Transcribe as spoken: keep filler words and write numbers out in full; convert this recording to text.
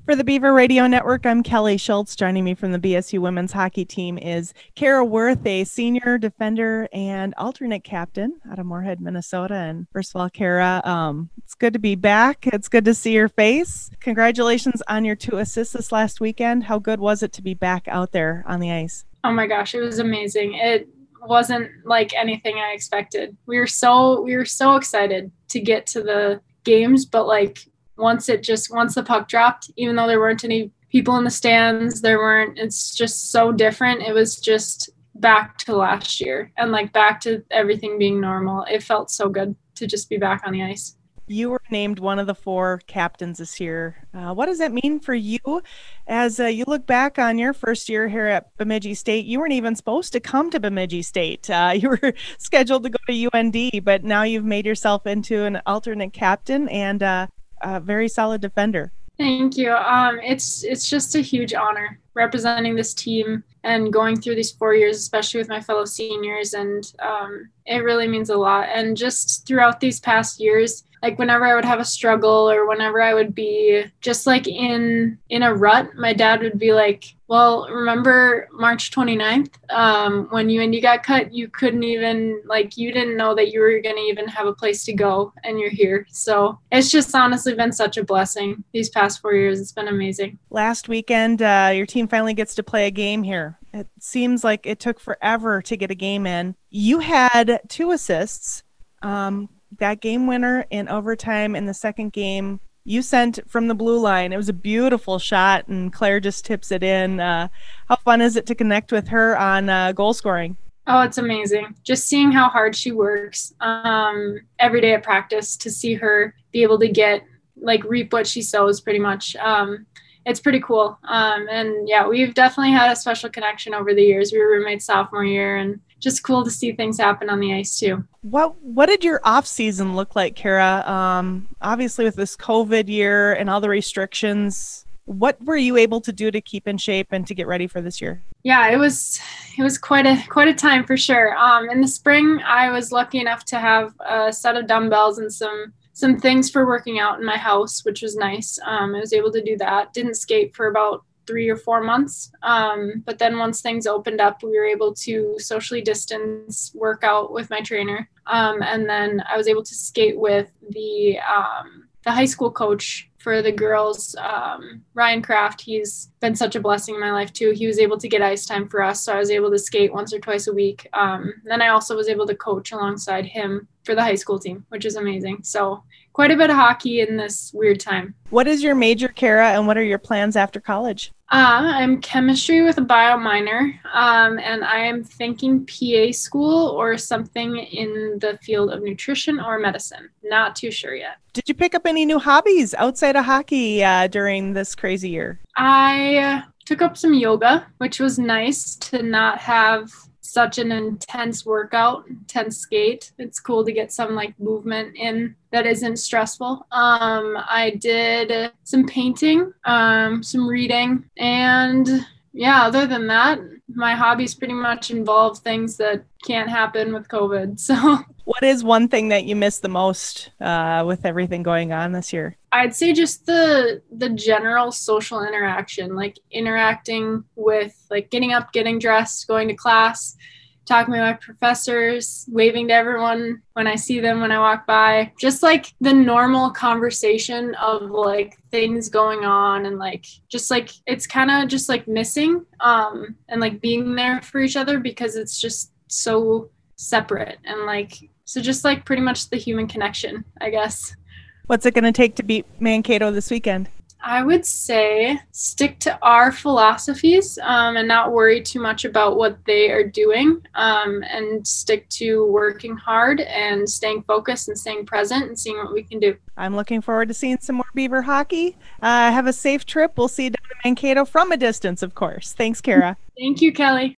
For the Beaver Radio Network, I'm Kelly Schultz. Joining me from the B S U women's hockey team is Kara Worth, a senior defender and alternate captain out of Moorhead, Minnesota. And first of all, Kara, um, it's good to be back. It's good to see your face. Congratulations on your two assists this last weekend. How good was it to be back out there on the ice? Oh my gosh, it was amazing. It wasn't like anything I expected. We were so we were so excited to get to the games, but like once it just once the puck dropped, even though there weren't any people in the stands, there weren't it's just so different. It was just back to last year and like back to everything being normal. It felt so good to just be back on the ice. You were named one of the four captains this year. Uh, what does that mean for you as uh, you look back on your first year here at Bemidji State? You weren't even supposed to come to Bemidji State. Uh, you were scheduled to go to U N D, but now you've made yourself into an alternate captain and uh, a very solid defender. Thank you. Um, it's it's just a huge honor representing this team and going through these four years, especially with my fellow seniors. And um, it really means a lot. And just throughout these past years, like whenever I would have a struggle or whenever I would be just like in in a rut, my dad would be like, well, remember March twenty-ninth um, when U N D got cut, you couldn't even like you didn't know that you were going to even have a place to go and you're here. So it's just honestly been such a blessing these past four years. It's been amazing. Last weekend, uh, your team finally gets to play a game here. It seems like it took forever to get a game in. You had two assists. Um, that game winner in overtime in the second game you sent from the blue line. It was a beautiful shot and Claire just tips it in. Uh, how fun is it to connect with her on uh, goal scoring? Oh, it's amazing. Just seeing how hard she works um, every day at practice to see her be able to get like reap what she sows pretty much. Um, it's pretty cool. Um, and yeah, we've definitely had a special connection over the years. We were roommates sophomore year and just cool to see things happen on the ice too. What what did your off season look like, Kara? Um, obviously with this COVID year and all the restrictions, what were you able to do to keep in shape and to get ready for this year? Yeah, it was it was quite a quite a time for sure. Um, in the spring, I was lucky enough to have a set of dumbbells and some some things for working out in my house, which was nice. Um, I was able to do that. Didn't skate for about three or four months. Um, but then once things opened up, we were able to socially distance work out with my trainer. Um, and then I was able to skate with the, um, the high school coach for the girls, um, Ryan Kraft. He's been such a blessing in my life too. He was able to get ice time for us. So I was able to skate once or twice a week. Um, then I also was able to coach alongside him for the high school team, which is amazing. So quite a bit of hockey in this weird time. What is your major, Kara, and what are your plans after college? Uh, I'm chemistry with a bio minor, um, and I am thinking P A school or something in the field of nutrition or medicine. Not too sure yet. Did you pick up any new hobbies outside of hockey uh, during this crazy year? I took up some yoga, which was nice to not have such an intense workout, intense skate. It's cool to get some like movement in that isn't stressful. Um, I did some painting, um, some reading, and yeah, other than that, my hobbies pretty much involve things that can't happen with COVID. So what is one thing that you miss the most uh, with everything going on this year? I'd say just the the general social interaction, like interacting with, like getting up, getting dressed, going to class, talking to my professors, waving to everyone when I see them, when I walk by, just like the normal conversation of like things going on and like, just like, it's kind of just like missing um, and like being there for each other because it's just so separate and like, so just like pretty much the human connection, I guess. What's it going to take to beat Mankato this weekend? I would say stick to our philosophies um, and not worry too much about what they are doing um, and stick to working hard and staying focused and staying present and seeing what we can do. I'm looking forward to seeing some more Beaver hockey. Uh, have a safe trip. We'll see you down in Mankato from a distance, of course. Thanks, Kara. Thank you, Kelly.